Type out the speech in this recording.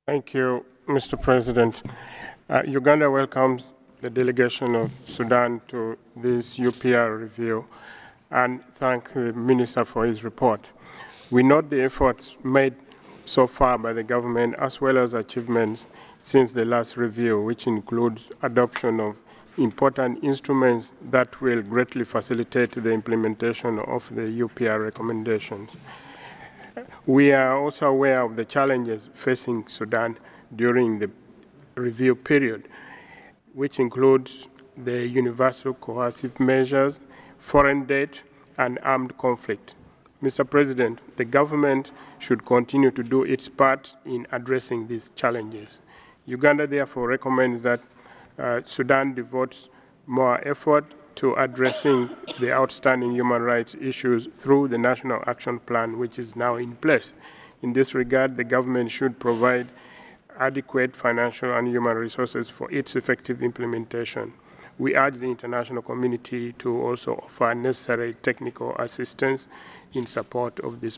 Thank you, Mr. President. Uganda welcomes the delegation of Sudan to this UPR review and thank the Minister for his report. We note the efforts made so far by the government as well as achievements since the last review, which includes adoption of important instruments that will greatly facilitate the implementation of the UPR recommendations. We are also aware of the challenges facing Sudan during the review period, which includes the universal coercive measures, foreign debt, and armed conflict. Mr. President, the government should continue to do its part in addressing these challenges. Uganda therefore recommends that Sudan devotes more effort to addressing the outstanding human rights issues through the National Action Plan, which is now in place. In this regard, the government should provide adequate financial and human resources for its effective implementation. We urge the international community to also offer necessary technical assistance in support of this